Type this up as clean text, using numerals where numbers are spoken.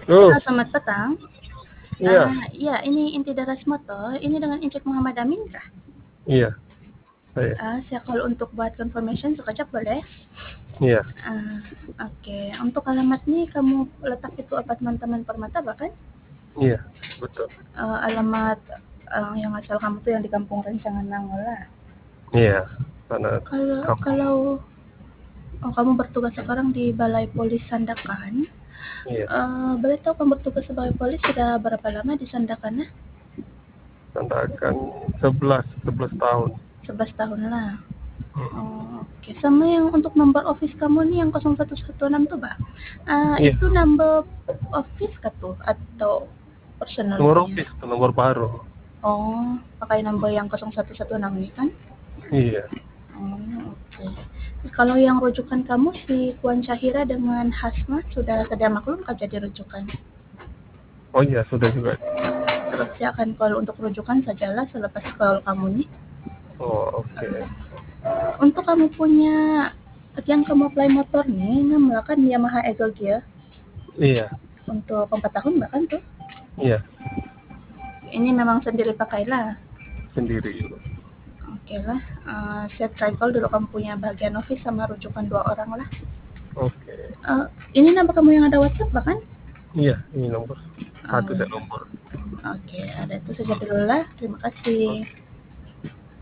Oh, Selamat petang. iya, Ya, ini inti Daras Motor. Ini dengan Incek Muhammad Amin kah? iya, saya, Saya call untuk buat confirmation sekejap boleh? iya, Ah, Oke. Untuk alamat nih kamu letak itu apartemen Taman Permata bahkan iya, betul, alamat yang asal kamu tuh yang di Kampung Rencangan Nangola. iya, karena Kalau kampung, kalau kamu bertugas sekarang di Balai Polis Sandakan, iya, boleh tahu kamu bertugas sebagai polis sudah berapa lama di Sandakan? Sandakan 11 tahun. 11 tahun lah. Oh, oke. Sama yang untuk nomor office kamu nih yang 0116 tuh, Bah. Iya, Itu number office kah tuh atau personal nomor punya? office, nomor baru. Oh, pakai number yang 0116 nih kan? Iya, Oh, oke. Kalau yang rujukan kamu si Puan Syahira dengan Hasma sudah sedia maklum kah jadi rujukan? oh iya, sudah juga. Saya akan call untuk rujukan sajalah selepas call kamu nih. Oh, oke, Untuk kamu punya yang kamu apply motor nih, namanya kan Yamaha Eagle Gear iya, untuk 4 tahun bahkan tuh. iya, Ini memang sendiri pakai lah. sendiri. Oke lah. Saya try call dulu kamu punya bagian office sama rujukan 2 orang lah. Oke, Eh, ini nama kamu yang ada WhatsApp bahkan? iya, ini nomor satu Oh, saya nomor. oke, ada itu saja dulu lah. Terima kasih.